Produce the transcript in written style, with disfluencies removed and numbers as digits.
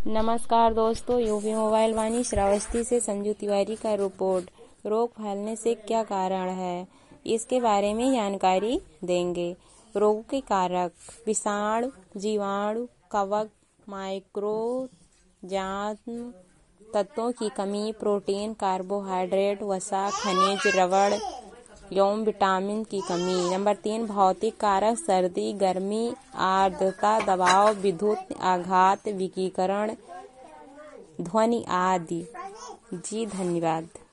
नमस्कार दोस्तों, UP mobile वाणी श्रावस्ती से संजू तिवारी का रिपोर्ट। रोग फैलने से क्या कारण है, इसके बारे में जानकारी देंगे। रोगों के कारक: विषाणु, जीवाणु, कवक, माइक्रोजाम, तत्वों की कमी, प्रोटीन, कार्बोहाइड्रेट, वसा, खनिज, रबड़ एवं विटामिन की कमी। नंबर 3, भौतिक कारक: सर्दी, गर्मी, आर्द्रता, दबाव, विद्युत आघात, विकिरण, ध्वनि आदि। जी धन्यवाद।